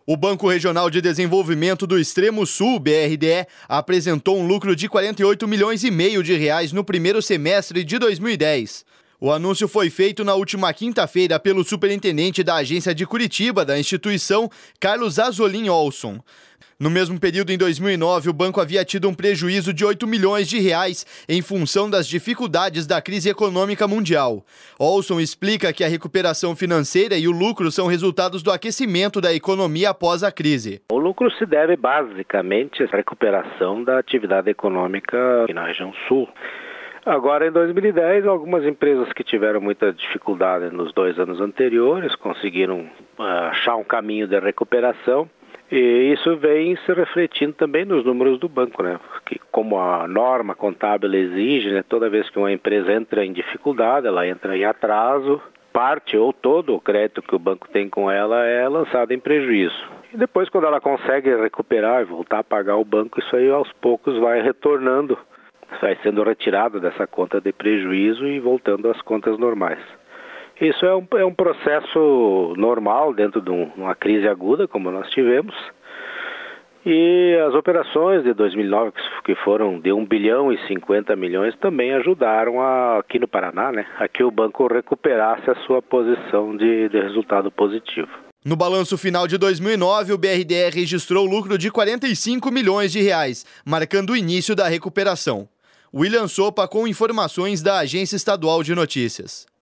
O Banco Regional de Desenvolvimento do Extremo Sul, BRDE, apresentou um lucro de 48 milhões e meio de reais no primeiro semestre de 2010. O anúncio foi feito na última quinta-feira pelo superintendente da agência de Curitiba da instituição, Carlos Azzolin Olson. No mesmo período, em 2009, o banco havia tido um prejuízo de 8 milhões de reais em função das dificuldades da crise econômica mundial. Olson explica que a recuperação financeira e o lucro são resultados do aquecimento da economia após a crise. O lucro se deve basicamente à recuperação da atividade econômica na região sul. Agora, em 2010, algumas empresas que tiveram muita dificuldade nos 2 anos anteriores conseguiram achar um caminho de recuperação. E isso vem se refletindo também nos números do banco, né? Que como a norma contábil exige, né, toda vez que uma empresa entra em dificuldade, ela entra em atraso, parte ou todo o crédito que o banco tem com ela é lançado em prejuízo. E depois, quando ela consegue recuperar e voltar a pagar o banco, isso aí aos poucos vai retornando, vai sendo retirado dessa conta de prejuízo e voltando às contas normais. Isso é um processo normal dentro de uma crise aguda, como nós tivemos. E as operações de 2009, que foram de 1 bilhão e 50 milhões, também ajudaram aqui no Paraná, né, a que o banco recuperasse a sua posição de resultado positivo. No balanço final de 2009, o BRDE registrou lucro de 45 milhões de reais, marcando o início da recuperação. William Sopa com informações da Agência Estadual de Notícias.